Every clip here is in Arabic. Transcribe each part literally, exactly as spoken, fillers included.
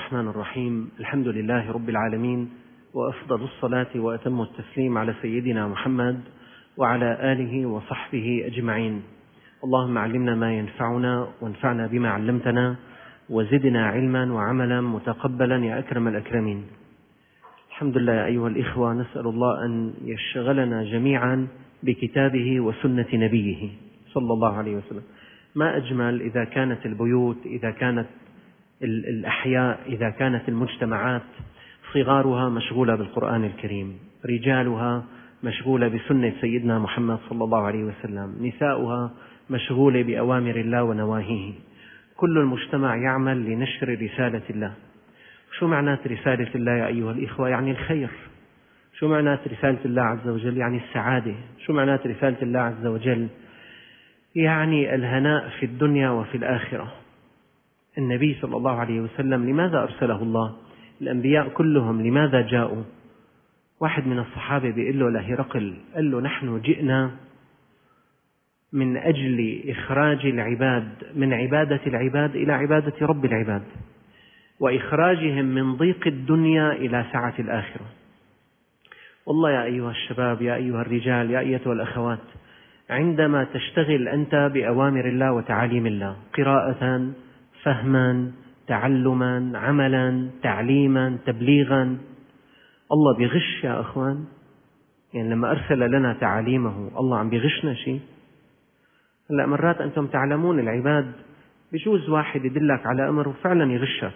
الرحمن الرحيم. الحمد لله رب العالمين، وأفضل الصلاة وأتم التسليم على سيدنا محمد وعلى آله وصحبه أجمعين. اللهم علمنا ما ينفعنا وانفعنا بما علمتنا وزدنا علما وعملا متقبلا يا أكرم الأكرمين. الحمد لله يا أيها الإخوة، نسأل الله أن يشغلنا جميعا بكتابه وسنة نبيه صلى الله عليه وسلم. ما أجمل إذا كانت البيوت، إذا كانت الأحياء، إذا كانت المجتمعات صغارها مشغولة بالقرآن الكريم، رجالها مشغولة بسنة سيدنا محمد صلى الله عليه وسلم، نساؤها مشغولة بأوامر الله ونواهيه. كل المجتمع يعمل لنشر رسالة الله. شو معنات رسالة الله يا أيها الإخوة؟ يعني الخير. شو معنات رسالة الله عز وجل؟ يعني السعادة. شو معنات رسالة الله عز وجل؟ يعني الهناء في الدنيا وفي الآخرة. النبي صلى الله عليه وسلم لماذا أرسله الله؟ الأنبياء كلهم لماذا جاءوا؟ واحد من الصحابة بيقول له لهرقل، قال له: نحن جئنا من أجل إخراج العباد من عبادة العباد إلى عبادة رب العباد، وإخراجهم من ضيق الدنيا إلى سعة الآخرة. والله يا أيها الشباب، يا أيها الرجال، يا أيتها الأخوات، عندما تشتغل أنت بأوامر الله وتعاليم الله، قراءة، فهما، تعلما، عملا، تعليما، تبليغا، الله بيغش يا أخوان. يعني لما أرسل لنا تعاليمه الله عم بيغشنا شيء؟ هلأ مرات أنتم تعلمون العباد، بجوز واحد يدلك على أمر وفعلا يغشك،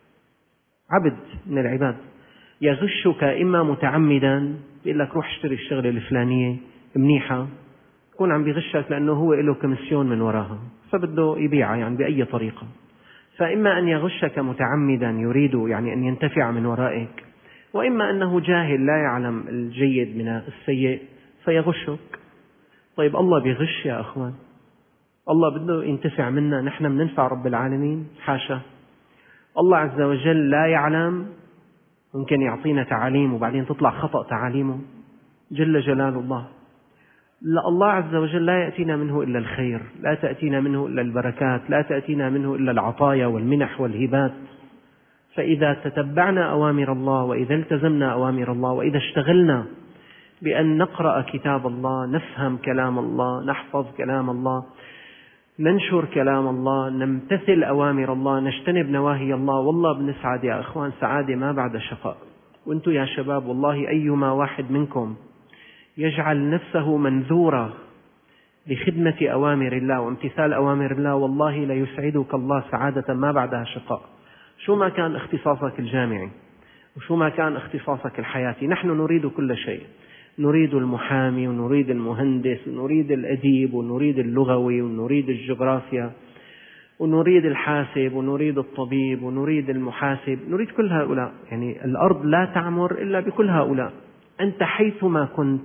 عبد من العباد يغشك، إما متعمدا يقول لك روح اشتري الشغلة الفلانية منيحة، يكون عم بيغشك لأنه هو له كمسيون من وراها فبده يبيعها يعني بأي طريقة. فإما أن يغشك متعمدا يريد يعني أن ينتفع من ورائك، وإما أنه جاهل لا يعلم الجيد من السيء فيغشك. طيب الله بيغش يا أخوان؟ الله بده ينتفع منا، نحن بننفع رب العالمين؟ حاشا. الله عز وجل لا يعلم، ممكن يعطينا تعاليم وبعدين تطلع خطأ تعاليمه جل جلال الله. لا، الله عز وجل لا يأتينا منه إلا الخير، لا تأتينا منه إلا البركات، لا تأتينا منه إلا العطايا والمنح والهبات. فإذا تتبعنا أوامر الله، وإذا التزمنا أوامر الله، وإذا اشتغلنا بأن نقرأ كتاب الله، نفهم كلام الله، نحفظ كلام الله، ننشر كلام الله، نمتثل أوامر الله، نجتنب نواهي الله، والله بنسعد يا أخوان سعادة ما بعد شقاء. وأنتم يا شباب والله أيما واحد منكم يجعل نفسه منذورة لخدمة أوامر الله وامتثال أوامر الله، والله لا يسعدك الله سعادة ما بعدها شقاء. شو ما كان اختصاصك الجامعي وشو ما كان اختصاصك الحياتي، نحن نريد كل شيء. نريد المحامي، ونريد المهندس، ونريد الأديب، ونريد اللغوي، ونريد الجغرافيا، ونريد الحاسب، ونريد الطبيب، ونريد المحاسب، نريد كل هؤلاء. يعني الأرض لا تعمر إلا بكل هؤلاء. أنت حيثما كنت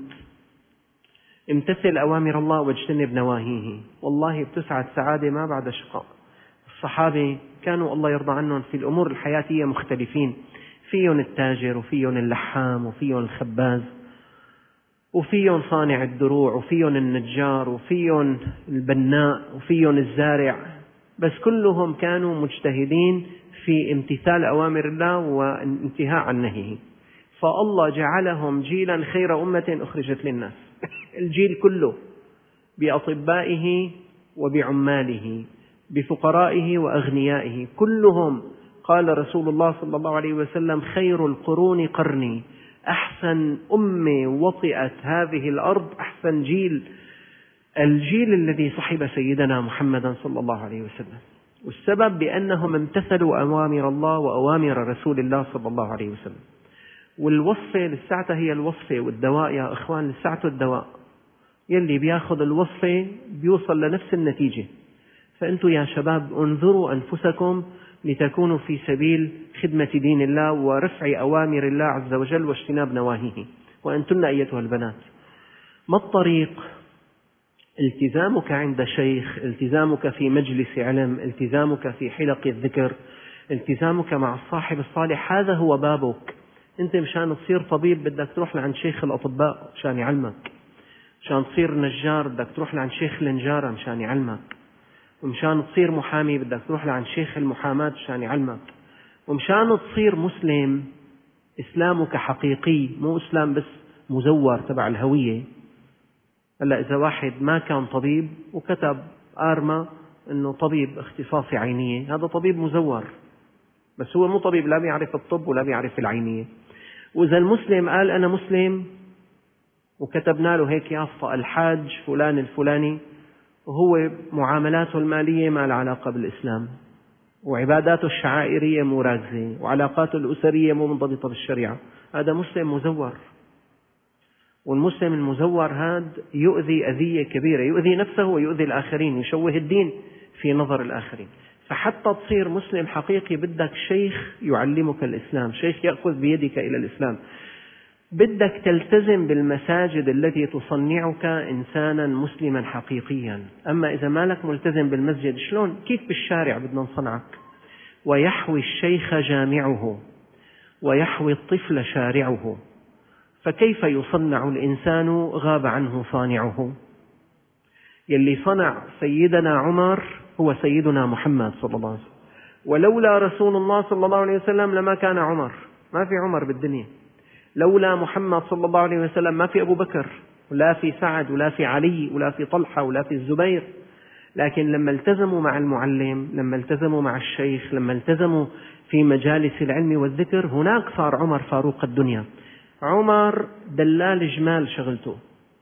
امتثل أوامر الله واجتنب نواهيه، والله بتسعد سعادة ما بعد شقاء. الصحابة كانوا الله يرضى عنهم في الأمور الحياتية مختلفين، فيهم التاجر، وفيهم اللحام، وفيهم الخباز، وفيهم صانع الدروع، وفيهم النجار، وفيهم البناء، وفيهم الزارع، بس كلهم كانوا مجتهدين في امتثال أوامر الله وانتهاء عن نهيه. فالله جعلهم جيلا خير أمة أخرجت للناس. الجيل كله بأطبائه وبعماله، بفقرائه وأغنيائه، كلهم قال رسول الله صلى الله عليه وسلم: خير القرون قرني، أحسن أمة وطئت هذه الأرض، أحسن جيل الجيل الذي صحب سيدنا محمدا صلى الله عليه وسلم. والسبب بأنهم امتثلوا أوامر الله وأوامر رسول الله صلى الله عليه وسلم. والوصفة للساعة هي الوصفة، والدواء يا أخوان للساعة الدواء، يلي بياخذ الوصفة بيوصل لنفس النتيجة. فأنتم يا شباب انظروا أنفسكم لتكونوا في سبيل خدمة دين الله ورفع أوامر الله عز وجل واجتناب نواهيه. وأنتن أيتها البنات، ما الطريق؟ التزامك عند شيخ، التزامك في مجلس علم، التزامك في حلق الذكر، التزامك مع الصاحب الصالح، هذا هو بابك. أنت مشان تصير طبيب بدك تروح لعند شيخ الأطباء مشان يعلمك، مشان تصير نجار بدك تروح لعند شيخ النجارة مشان يعلمك، ومشان تصير محامي بدك تروح لعند شيخ المحاماة مشان يعلمك، ومشان تصير مسلم إسلامك حقيقي، مو إسلام بس مزور تبع الهوية. هلا إذا واحد ما كان طبيب وكتب آرما إنه طبيب اختصاصي عينية، هذا طبيب مزور، بس هو مو طبيب، لا بيعرف الطب ولا بيعرف العينية. وإذا المسلم قال أنا مسلم وكتبنا له هيك يافطة الحاج فلان الفلاني، وهو معاملاته المالية ما لها علاقة بالإسلام، وعباداته الشعائرية مو راكزة، وعلاقاته الأسرية مو منضبطة بالشريعة، هذا مسلم مزور. والمسلم المزور هذا يؤذي أذية كبيرة، يؤذي نفسه ويؤذي الآخرين، يشوه الدين في نظر الآخرين. فحتى تصير مسلم حقيقي بدك شيخ يعلمك الإسلام، شيخ يأخذ بيدك إلى الإسلام. بدك تلتزم بالمساجد التي تصنعك إنسانا مسلما حقيقيا. أما إذا ما لك ملتزم بالمسجد، شلون كيف بالشارع بدنا نصنعك؟ ويحوي الشيخ جامعه ويحوي الطفل شارعه، فكيف يصنع الإنسان غاب عنه صانعه؟ يلي صنع سيدنا عمر هو سيدنا محمد صلى الله عليه وسلم، ولولا رسول الله صلى الله عليه وسلم لما كان عمر، ما في عمر بالدنيا. لولا محمد صلى الله عليه وسلم ما في أبو بكر ولا في سعد ولا في علي ولا في طلحة ولا في الزبير. لكن لما التزموا مع المعلم، لما التزموا مع الشيخ، لما التزموا في مجالس العلم والذكر، هناك صار عمر فاروق الدنيا. عمر دلال جمال شغلته،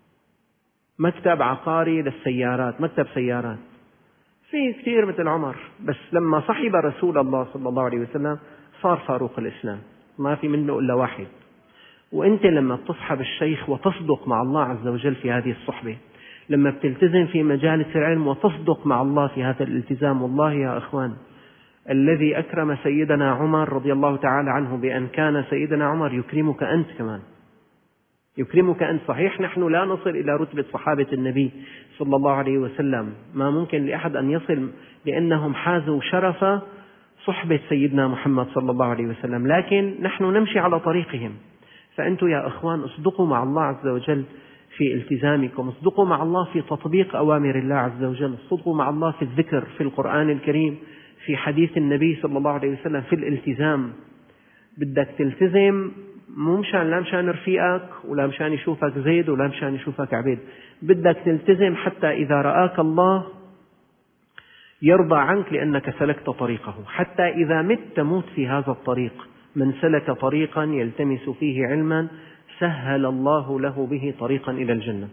مكتب عقاري للسيارات، مكتب سيارات، في كثير مثل عمر. بس لما صحب رسول الله صلى الله عليه وسلم صار فاروق الإسلام، ما في منه إلا واحد. وأنت لما تصحب الشيخ وتصدق مع الله عز وجل في هذه الصحبة، لما بتلتزم في مجالس العلم وتصدق مع الله في هذا الالتزام، والله يا أخوان الذي أكرم سيدنا عمر رضي الله تعالى عنه بأن كان سيدنا عمر يكرمك أنت كمان، يكرمك أنت. صحيح نحن لا نصل إلى رتبة صحابة النبي صلى الله عليه وسلم، ما ممكن لأحد أن يصل، لأنهم حازوا شرف صحبة سيدنا محمد صلى الله عليه وسلم، لكن نحن نمشي على طريقهم. فأنتم يا أخوان اصدقوا مع الله عز وجل في التزامكم، اصدقوا مع الله في تطبيق أوامر الله عز وجل، اصدقوا مع الله في الذكر، في القرآن الكريم، في حديث النبي صلى الله عليه وسلم، في الالتزام. بدك تلتزم مو مشان لا مشان رفيقك ولا مشان يشوفك زيد ولا مشان يشوفك عبيد، بدك تلتزم حتى إذا رآك الله يرضى عنك لأنك سلكت طريقه، حتى إذا مت تموت في هذا الطريق. من سلك طريقا يلتمس فيه علما سهل الله له به طريقا إلى الجنة.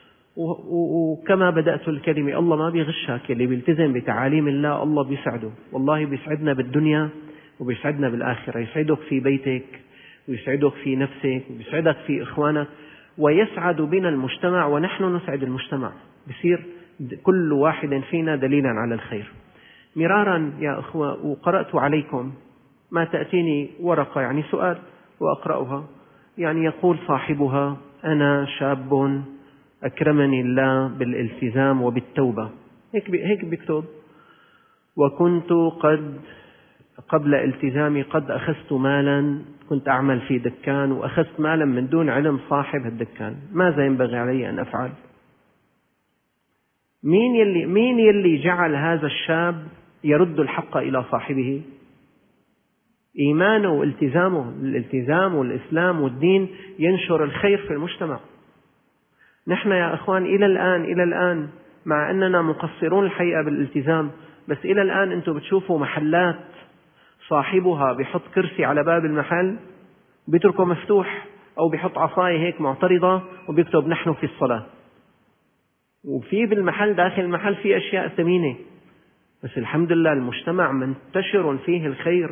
وكما بدأت الكلمة، الله ما بيغشك، اللي بيلتزم بتعاليم الله الله بيسعده، والله بيسعدنا بالدنيا وبيسعدنا بالآخرة. يسعدك في بيتك ويسعدك في نفسك ويسعدك في إخوانك، ويسعد بنا المجتمع ونحن نسعد المجتمع، بصير كل واحد فينا دليلا على الخير. مرارا يا أخوة وقرأت عليكم ما تأتيني ورقة يعني سؤال وأقرأها، يعني يقول صاحبها: أنا شاب أكرمني الله بالالتزام وبالتوبة، هيك هيك بيكتب، وكنت قد قبل التزامي قد أخذت مالا، كنت أعمل في دكان وأخذت مالا من دون علم صاحب الدكان، ماذا ينبغي علي أن أفعل؟ مين يلي مين يلي جعل هذا الشاب يرد الحق إلى صاحبه؟ إيمانه والتزامه، الالتزام والإسلام والدين ينشر الخير في المجتمع. نحن يا أخوان إلى الآن إلى الآن مع أننا مقصرون الحقيقة بالالتزام، بس إلى الآن أنتم بتشوفوا محلات صاحبها بيحط كرسي على باب المحل بيتركه مفتوح، أو بيحط عصاية هيك معترضة وبيكتب نحن في الصلاة، وفي بالمحل داخل المحل في أشياء ثمينة، بس الحمد لله المجتمع منتشر فيه الخير.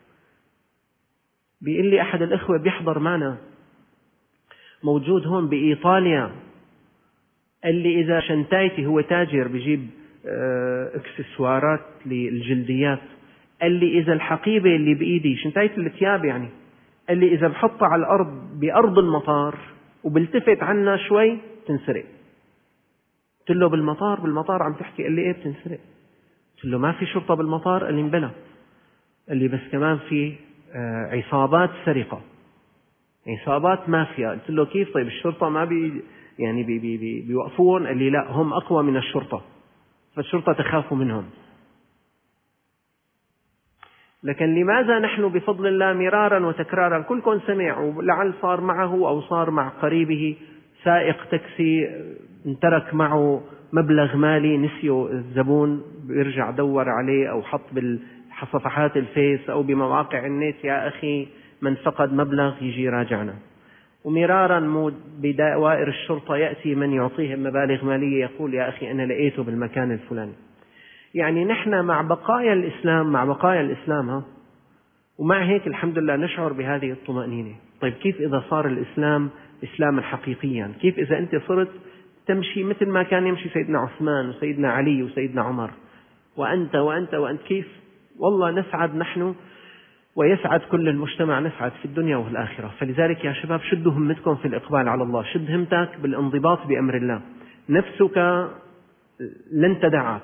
بيقول لي أحد الإخوة بيحضر معنا موجود هون بإيطاليا، قال لي إذا شنتايتي، هو تاجر بيجيب اكسسوارات للجلديات، قال لي إذا الحقيبة اللي بإيدي شنتايت الثياب يعني، قال لي إذا بحطها على الأرض بأرض المطار وبلتفت عنا شوي تنسرق. قلت له بالمطار بالمطار عم تحكي؟ قال لي إيه بتنسرق؟ قلت له ما في شرطة بالمطار؟ قال لي مبلا. قال لي بس كمان في عصابات سرقة، عصابات مافيا. قلت له كيف؟ طيب الشرطة ما بي يعني بي بي بي بيوقفون؟ قال لي لا، هم أقوى من الشرطة، فالشرطة تخاف منهم. لكن لماذا نحن بفضل الله مرارا وتكرارا كلكم سمع، ولعل صار معه أو صار مع قريبه سائق تاكسي ترك معه مبلغ مالي نسيه الزبون، بيرجع دور عليه أو حط بالصفحات الفيس أو بمواقع النت يا أخي من فقد مبلغ يجي راجعنا. ومرارا بدوائر الشرطة يأتي من يعطيهم مبالغ مالية يقول يا أخي أنا لقيته بالمكان الفلاني. يعني نحن مع بقايا الإسلام مع بقايا الإسلام ها ومع هيك الحمد لله نشعر بهذه الطمأنينة. طيب كيف إذا صار الإسلام إسلاما حقيقيا؟ كيف إذا أنت صرت تمشي مثل ما كان يمشي سيدنا عثمان وسيدنا علي وسيدنا عمر وأنت وأنت وأنت؟ كيف؟ والله نسعد نحن ويسعد كل المجتمع، نسعد في الدنيا والآخرة. فلذلك يا شباب شدوا همتكم في الإقبال على الله، شد همتك بالانضباط بأمر الله. نفسك لن تدعك،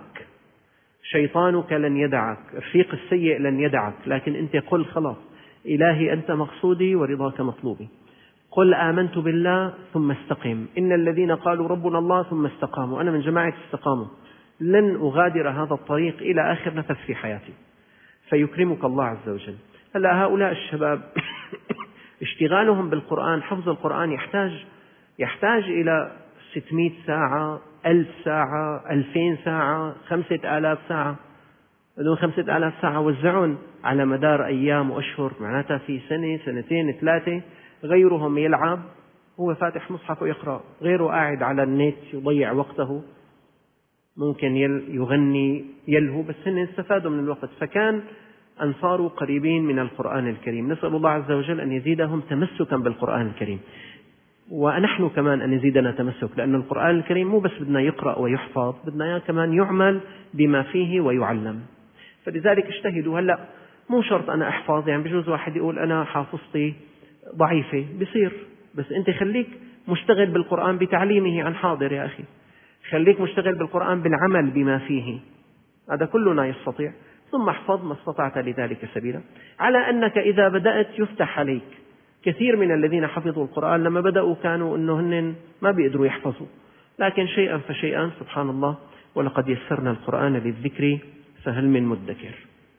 شيطانك لن يدعك، الرفيق السيء لن يدعك، لكن أنت قل خلاص إلهي أنت مقصودي ورضاك مطلوبي. قل آمنت بالله ثم استقم، إن الذين قالوا ربنا الله ثم استقاموا، أنا من جماعة استقاموا، لن أغادر هذا الطريق إلى آخر نفس في حياتي، فيكرمك الله عز وجل. هلا هؤلاء الشباب اشتغالهم بالقرآن، حفظ القرآن يحتاج يحتاج إلى ستمائة ساعة، ألف ساعة، ألفين ساعة، خمسة آلاف ساعة. بدون خمسة آلاف ساعة وزعون على مدار أيام وأشهر، معناتها في سنة سنتين ثلاثة. غيرهم يلعب، هو فاتح مصحف ويقرأ، غيره قاعد على النت يضيع وقته، ممكن يغني يلهو، بس هن استفادوا من الوقت. فكان أن صاروا قريبين من القرآن الكريم. نسأل الله عز وجل أن يزيدهم تمسكا بالقرآن الكريم، ونحن كمان أن يزيدنا تمسك، لأن القرآن الكريم مو بس بدنا يقرأ ويحفظ، بدنا كمان يعمل بما فيه ويعلم. فلذلك اجتهدوا. هلأ مو شرط أنا أحفظ، يعني بجوز واحد يقول أنا حافظتي ضعيفة، بصير، بس أنت خليك مشتغل بالقرآن بتعليمه عن حاضر يا أخي، خليك مشتغل بالقرآن بالعمل بما فيه، هذا كلنا يستطيع. ثم احفظ ما استطعت لذلك سبيلا، على أنك إذا بدأت يفتح عليك. كثير من الذين حفظوا القرآن لما بدأوا كانوا إنه هن ما بيقدروا يحفظوا، لكن شيئا فشيئا سبحان الله، ولقد يسرنا القرآن للذكر فهل من مدكر.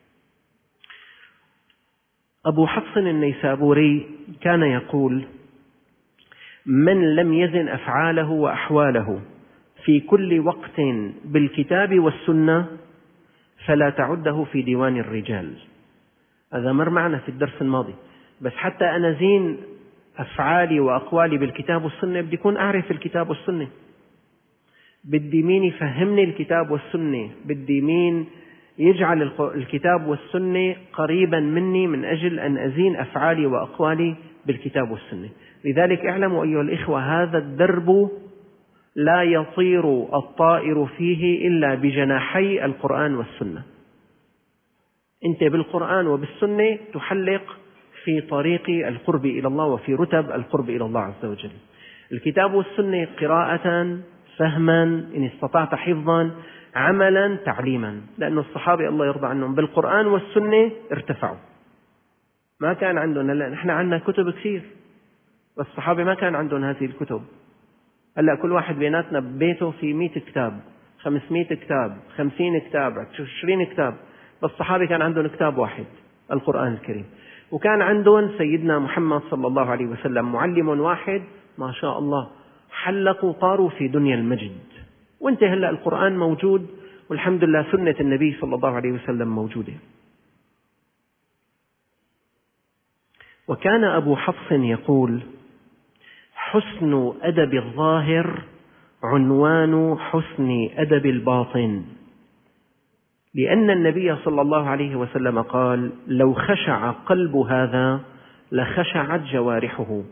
أبو حفص النيسابوري كان يقول: من لم يزن أفعاله وأحواله في كل وقت بالكتاب والسنة فلا تعده في ديوان الرجال. هذا مر معنا في الدرس الماضي، بس حتى أنا زين أفعالي وأقوالي بالكتاب والسنة بدي أكون أعرف الكتاب والسنة، بدي مين يفهمني الكتاب والسنة، بدي مين يجعل الكتاب والسنة قريبا مني من أجل أن أزين أفعالي وأقوالي بالكتاب والسنة. لذلك اعلموا أيها الإخوة، هذا الدرب لا يطير الطائر فيه إلا بجناحي القرآن والسنة. أنت بالقرآن وبالسنة تحلق في طريق القرب إلى الله وفي رتب القرب إلى الله عز وجل. الكتاب والسنة قراءة، فهما، إن استطعت حفظا، عملا، تعليما، لأن الصحابة الله يرضى عنهم بالقرآن والسنة ارتفعوا. ما كان عندنا، لا نحن عندنا كتب كثير، بس الصحابة ما كان عندهم هذه الكتب. هلا كل واحد بيناتنا ببيته في مئة كتاب، خمسمائة كتاب، خمسين كتاب، عشرين كتاب، بس الصحابة كان عندهم كتاب واحد، القرآن الكريم. وكان عندهم سيدنا محمد صلى الله عليه وسلم معلم واحد، ما شاء الله، حلقوا طاروا في دنيا المجد. وانت هلأ القرآن موجود، والحمد لله سنة النبي صلى الله عليه وسلم موجودة. وكان أبو حفص يقول: حسن أدب الظاهر عنوان حسن أدب الباطن، لأن النبي صلى الله عليه وسلم قال: لو خشع قلب هذا لخشعت جوارحه.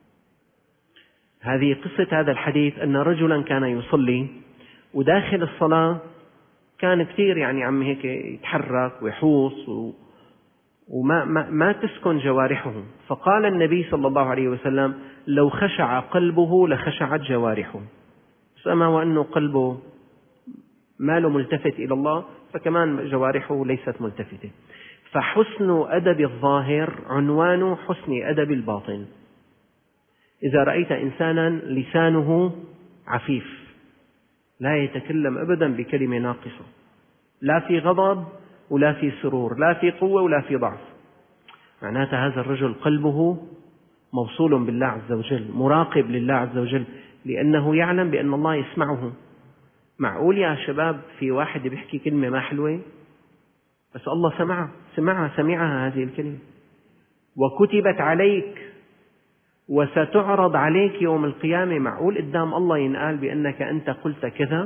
هذه قصة هذا الحديث أن رجلا كان يصلي، وداخل الصلاة كان كثير يعني عم هيك يتحرك ويحوص وما ما, ما تسكن جوارحه، فقال النبي صلى الله عليه وسلم: لو خشع قلبه لخشعت جوارحه. فما وأنه قلبه ماله ملتفت إلى الله، فكمان جوارحه ليست ملتفتة. فحسن أدب الظاهر عنوان حسن أدب الباطن. إذا رأيت إنسانا لسانه عفيف، لا يتكلم أبدا بكلمة ناقصة، لا في غضب ولا في سرور، لا في قوة ولا في ضعف. معناتها هذا الرجل قلبه موصول بالله عز وجل، مراقب لله عز وجل، لأنه يعلم بأن الله يسمعه. معقول يا شباب في واحد بيحكي كلمة ما حلوة بس الله سمعها سمعها سمعها هذه الكلمة وكتبت عليك وستعرض عليك يوم القيامة؟ معقول قدام الله ينقال بأنك أنت قلت كذا؟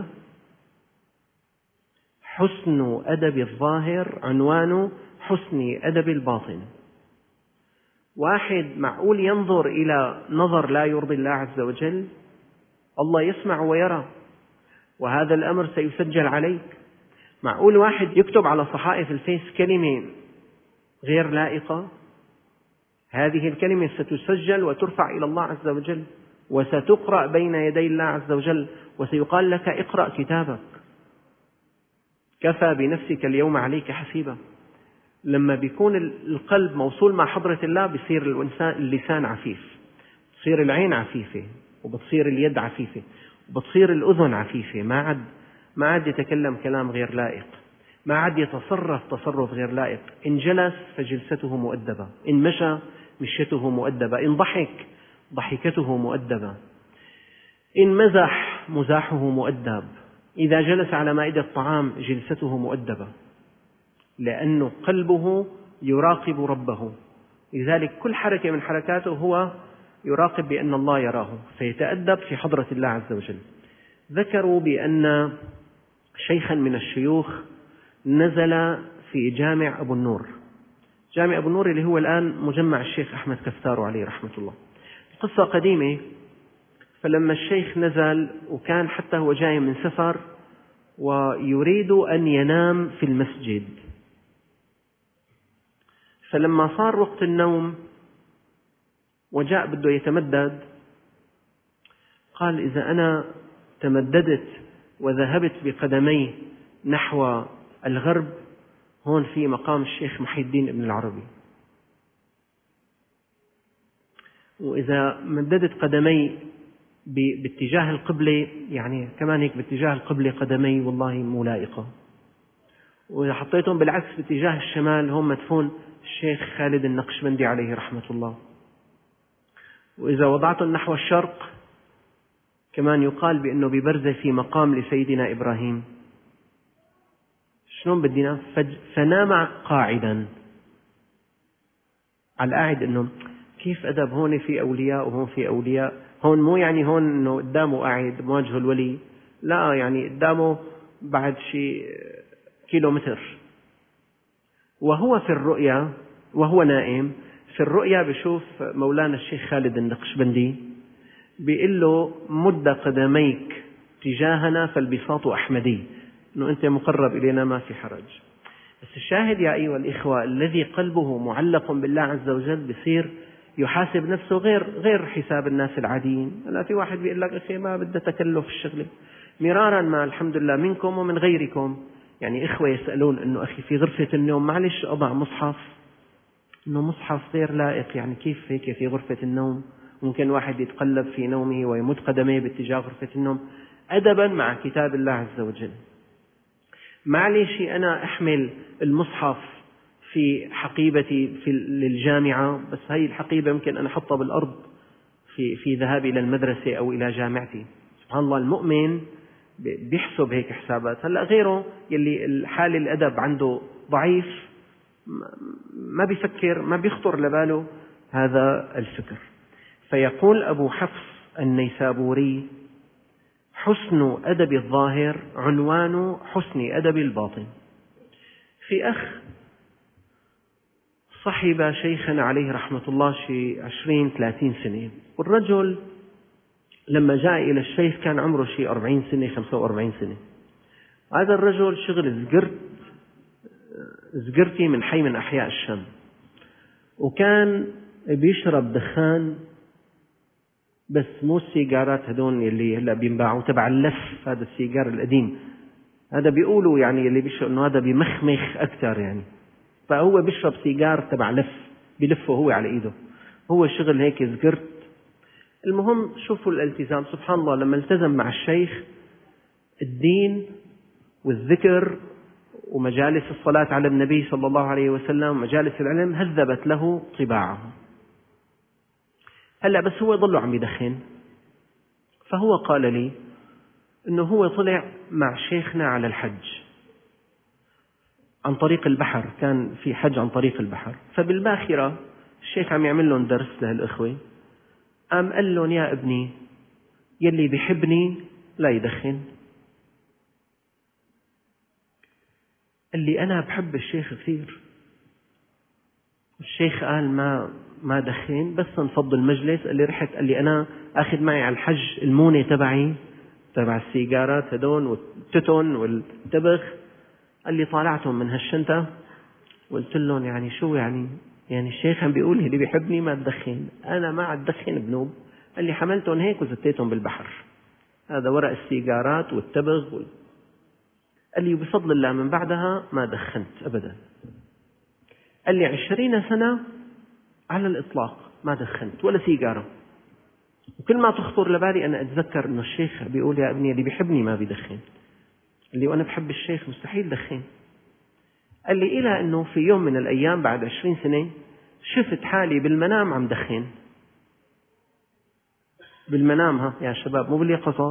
حسن أدب الظاهر عنوان حسن أدب الباطن. واحد معقول ينظر إلى نظر لا يرضي الله عز وجل؟ الله يسمع ويرى، وهذا الأمر سيسجل عليك. معقول واحد يكتب على صحائف الفيس كلمة غير لائقة؟ هذه الكلمة ستسجل وترفع إلى الله عز وجل، وستقرأ بين يدي الله عز وجل، وسيقال لك اقرأ كتابك، كفى بنفسك اليوم عليك حسيبا. لما بيكون القلب موصول مع حضرة الله بيصير اللسان عفيف، بتصير العين عفيفة، وبتصير اليد عفيفة، وبتصير الأذن عفيفة، ما عاد ما عاد يتكلم كلام غير لائق، ما عاد يتصرف تصرف غير لائق. إن جلس فجلسته مؤدبة، إن مشى مشيته مؤدبة، إن ضحك ضحكته مؤدبة، إن مزح مزاحه مؤدب، إذا جلس على مائدة الطعام جلسته مؤدبة، لأن قلبه يراقب ربه. لذلك كل حركة من حركاته هو يراقب بأن الله يراه، فيتأدب في حضرة الله عز وجل. ذكروا بأن شيخا من الشيوخ نزل في جامع أبو النور، جامع أبو النور اللي هو الآن مجمع الشيخ أحمد كفتار عليه رحمة الله. قصة قديمة. فلما الشيخ نزل وكان حتى هو جاي من سفر ويريد أن ينام في المسجد، فلما صار وقت النوم وجاء بده يتمدد قال إذا أنا تمددت وذهبت بقدمي نحو الغرب هون في مقام الشيخ محي الدين ابن العربي، وإذا مددت قدمي باتجاه القبلة يعني كمان هيك باتجاه القبلة قدمي والله مو لائقة، وإذا حطيتهم بالعكس باتجاه الشمال هم مدفون الشيخ خالد النقشبندي عليه رحمة الله، وإذا وضعتهم نحو الشرق كمان يقال بأنه ببرزة في مقام لسيدنا إبراهيم. شلون بدينا؟ فنام قاعدا. على القاعد إنه كيف أدب، هون في أولياء وهون في أولياء، هون مو يعني هون إنه قدامه قاعد مواجهه الولي، لا يعني قدامه بعد شيء كيلو متر، وهو في الرؤيا وهو نائم في الرؤيا بشوف مولانا الشيخ خالد النقشبندي بيقول له مد قدميك تجاهنا فالبساط أحمدي، إنه أنت مقرب إلينا ما في حرج. بس الشاهد يا أيها الإخوة الذي قلبه معلق بالله عز وجل بصير يحاسب نفسه غير غير حساب الناس العاديين. أنا في واحد بيقول لك أخي ما بدي تكلف الشغلة مرارا ما الحمد لله منكم ومن غيركم، يعني إخوة يسألون إنه أخي في غرفة النوم معلش أضع مصحف، إنه مصحف غير لائق، يعني كيف هيك في غرفة النوم ممكن واحد يتقلب في نومه ويمد قدميه باتجاه غرفة النوم أدبا مع كتاب الله عز وجل. معلش أنا أحمل المصحف في حقيبتي في للجامعة، بس هاي الحقيبة ممكن أنا أحطها بالأرض في في ذهابي إلى المدرسة أو إلى جامعتي. سبحان الله المؤمن بيحسب هيك حسابات. هلا غيره يلي الحال الأدب عنده ضعيف ما بيفكر، ما بيخطر لباله هذا الفكر. فيقول أبو حفص النيسابوري حسن أدب الظاهر عنوان حسن أدب الباطن. في أخ صحب شيخنا عليه رحمة الله شي عشرين ثلاثين سنة، والرجل لما جاء إلى الشيخ كان عمره شي أربعين سنة خمسة وأربعين سنة. هذا الرجل شغل زقرت زقرتي من حي من أحياء الشام، وكان بيشرب دخان بس مو السيجارات هدون اللي هلا بينباعوا تبع اللف، هذا السيجار القديم هذا بيقولوا يعني اللي بيشرب انه هذا بيمخمخ اكثر يعني، فهو بيشرب سيجار تبع لف بلفه هو على ايده، هو شغل هيك زقرت. المهم شوفوا الالتزام سبحان الله، لما التزم مع الشيخ الدين والذكر ومجالس الصلاة على النبي صلى الله عليه وسلم ومجالس العلم هذبت له طباعه. هلأ بس هو ضله عم يدخن، فهو قال لي أنه هو طلع مع شيخنا على الحج عن طريق البحر، كان في حج عن طريق البحر، فبالباخرة الشيخ عم يعمل لهم درس لهالإخوة، قام قال لهم يا ابني يلي بيحبني لا يدخن. قال لي أنا بحب الشيخ كثير. الشيخ قال ما ما دخن، بس انفض المجلس. قال لي رحت، قال لي أنا أخذ معي على الحج المونة تبعي تبع السيجارات هدول والتتن والتبغ. قال لي طالعتهم من هالشنطة وقلت لهم يعني شو يعني يعني الشيخ عم بيقول اللي بيحبني ما تدخن، أنا ما أدخن بنوب. قال لي حملتهم هيك وزتيتهم بالبحر، هذا ورق السيجارات والتبغ وال... قال لي بفضل الله من بعدها ما دخنت أبدا. قال لي عشرين سنة على الإطلاق ما دخنت ولا سيجارة، وكل ما تخطر لبالي أنا أتذكر أنه الشيخ بيقول يا ابني اللي بيحبني ما بيدخن. قال لي وأنا بحب الشيخ مستحيل دخن. قال لي إلى أنه في يوم من الأيام بعد عشرين سنة شفت حالي بالمنام عم دخن، بالمنام ها يا شباب مو باليقظة.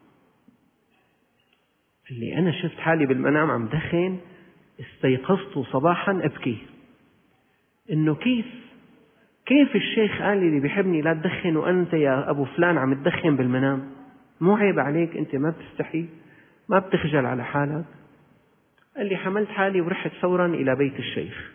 قال لي أنا شفت حالي بالمنام عم دخن، استيقظت صباحا أبكي إنه كيف كيف الشيخ قال لي اللي بيحبني لا تدخن وأنت يا أبو فلان عم تدخن بالمنام؟ مو عيب عليك؟ أنت ما بتستحي؟ ما بتخجل على حالك؟ قال لي حملت حالي ورحت فورا إلى بيت الشيخ.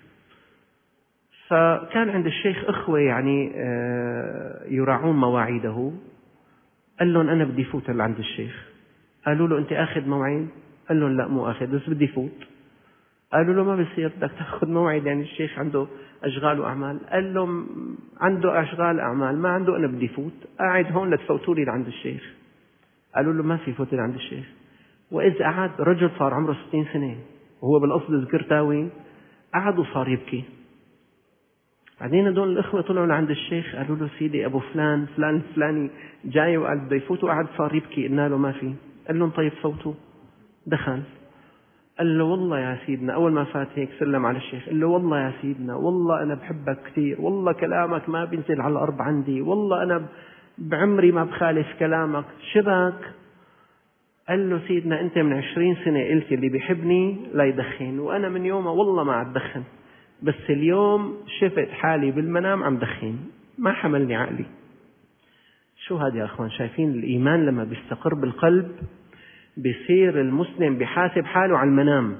فكان عند الشيخ إخوة يعني يراعون مواعيده. قال لهم أنا بدي فوت عند الشيخ. قالوا له أنت أخذ موعد؟ قال لهم لا مو أخذ بس بدي فوت. قالوا له ما بصير بدك تأخذ موعد، يعني الشيخ عنده أشغال وأعمال. قال لهم عنده أشغال أعمال ما عنده، أنا بدي فوت، قاعد هون لتفوتوا لي لعند الشيخ. قالوا له ما في فوت لعند الشيخ. وإذ قعد رجل صار عمره ستين سنة وهو بالأصل زكرتاوي، قعد وصار يبكي. بعدين هدول الإخوة طلعوا لعند الشيخ قالوا له سيدي أبو فلان فلان فلاني جاي وقال بده يفوت، وقعد صار يبكي. قلنا له ما في. قال لهم طيب فوتوا. دخل. قال له والله يا سيدنا، أول ما فات هيك سلم على الشيخ، قال له والله يا سيدنا والله أنا بحبك كثير، والله كلامك ما بينزل على الأرض عندي، والله أنا بعمري ما بخالف كلامك. شبك؟ قال له سيدنا أنت من عشرين سنة قلت اللي بيحبني لا يدخن، وأنا من يومها والله ما أدخن، بس اليوم شفت حالي بالمنام عم دخن ما حملني عقلي. شو هذا يا أخوان؟ شايفين الإيمان لما بيستقر بالقلب بيصير المسلم بيحاسب حاله على المنام.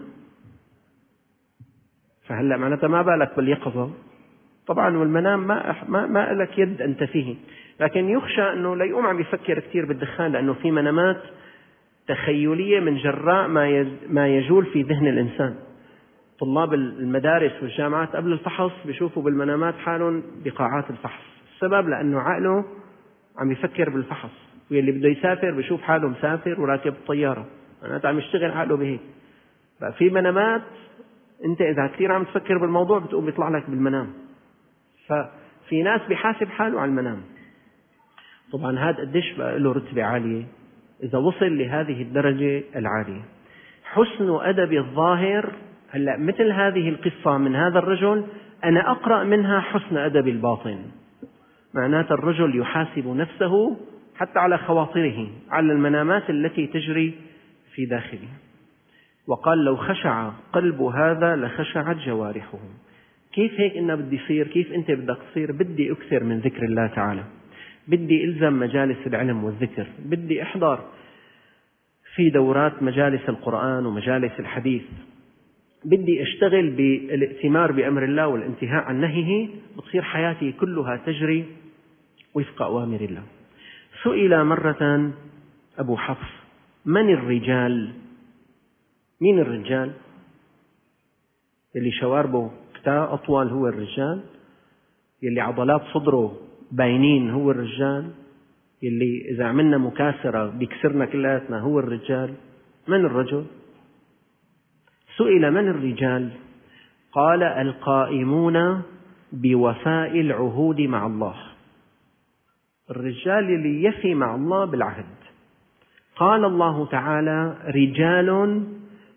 فهلأ معناتها ما بالك باليقظة طبعا، والمنام ما ما ما لك يد أنت فيه، لكن يخشى أنه لا يقوم عم يفكر كثير بالدخان، لأنه في منامات تخيلية من جراء ما ما يجول في ذهن الإنسان. طلاب المدارس والجامعات قبل الفحص بيشوفوا بالمنامات حالهم بقاعات الفحص، السبب لأنه عقله عم يفكر بالفحص، واللي بده يسافر بيشوف حاله مسافر وراكب الطيارة، معناته عم يشتغل عقله بهيك. ففي منامات أنت إذا كثير عم تفكر بالموضوع بتقوم بيطلع لك بالمنام. ففي ناس بيحاسب حاله على المنام. طبعا هذا قديش بقى له رتبة عالية إذا وصل لهذه الدرجة العالية. حسن أدب الظاهر. هلأ مثل هذه القصة من هذا الرجل أنا أقرأ منها حسن أدب الباطن، معناته الرجل يحاسب نفسه حتى على خواطره، على المنامات التي تجري في داخله. وقال لو خشع قلب هذا لخشعت جوارحه. كيف هيك إنه بدي يصير؟ كيف أنت بدك تصير؟ بدي أكثر من ذكر الله تعالى، بدي إلزم مجالس العلم والذكر، بدي أحضر في دورات مجالس القرآن ومجالس الحديث، بدي أشتغل بالائتمار بأمر الله والانتهاء عن نهيه، بتصير حياتي كلها تجري وفق أوامر الله. سئل مرة أبو حفص من الرجال؟ مين الرجال؟ اللي شواربه كتاء أطول هو الرجال؟ اللي عضلات صدره باينين هو الرجال؟ اللي إذا عملنا مكاسرة بيكسرنا كلاتنا هو الرجال؟ من الرجل؟ سئل من الرجال؟ قال القائمون بوفاء العهود مع الله. الرجال اللي يفي مع الله بالعهد. قال الله تعالى رجال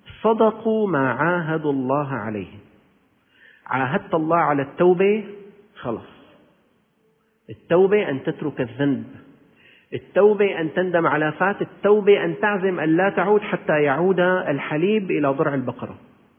صدقوا ما عاهدوا الله عليه. عاهدت الله على التوبة، خلص. التوبة أن تترك الذنب، التوبة أن تندم على فات، التوبة أن تعزم أن لا تعود حتى يعود الحليب إلى ضرع البقرة.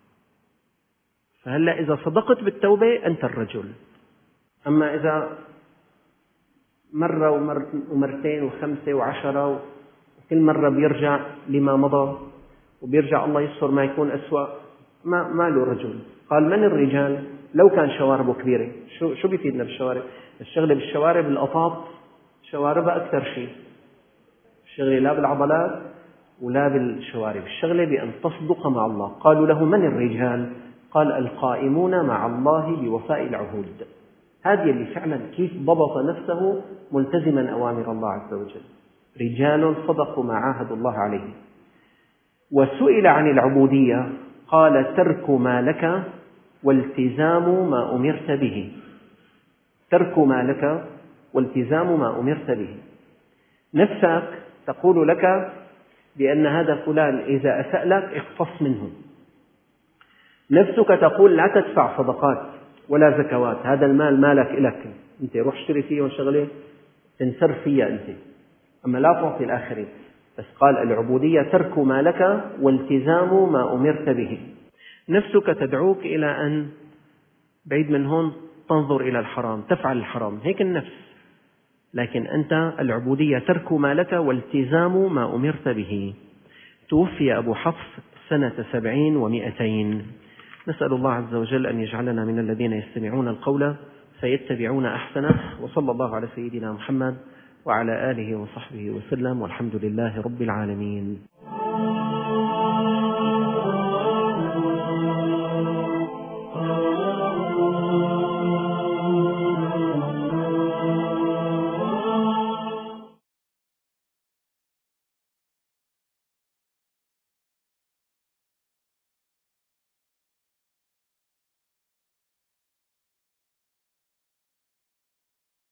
فهلأ إذا صدقت بالتوبة أنت الرجل. أما إذا مرة ومرتين وخمسة وعشرة وكل مرة بيرجع لما مضى وبيرجع الله يستر ما يكون أسوأ، ما, ما له رجل. قال من الرجال لو كان شواربه كبيرة؟ شو, شو بيفيدنا بالشوارب؟ الشغلة بالشوارب الأطاط شواربها أكثر شيء، الشغلة لا بالعضلات ولا بالشوارب، الشغلة بأن تصدق مع الله. قالوا له من الرجال؟ قال القائمون مع الله بوفاء العهود. هذه اللي فعلا كيف ضبط نفسه ملتزما أوامر الله عز وجل. رجال صدقوا ما عاهدوا الله عليه. وسئل عن العبودية قال ترك ما لك والتزام ما أمرت به. ترك ما لك والتزام ما أمرت به. نفسك تقول لك بأن هذا فلان إذا أساء لك اقتص منه. نفسك تقول لا تدفع صدقات ولا زكوات، هذا المال مالك إلك، أنت روح اشتري فيه وشغله تنسر فيها أنت، أما لا تعطي الآخرين. بس قال العبودية ترك ما لك والتزام ما أمرت به. نفسك تدعوك إلى أن بعيد من هون تنظر إلى الحرام، تفعل الحرام، هيك النفس. لكن أنت العبودية ترك ما لك والتزام ما أمرت به. توفي أبو حفص سنة سبعين ومئتين. نسأل الله عز وجل أن يجعلنا من الذين يستمعون القول فيتبعون أحسنه. وصلى الله على سيدنا محمد وعلى آله وصحبه وسلم، والحمد لله رب العالمين.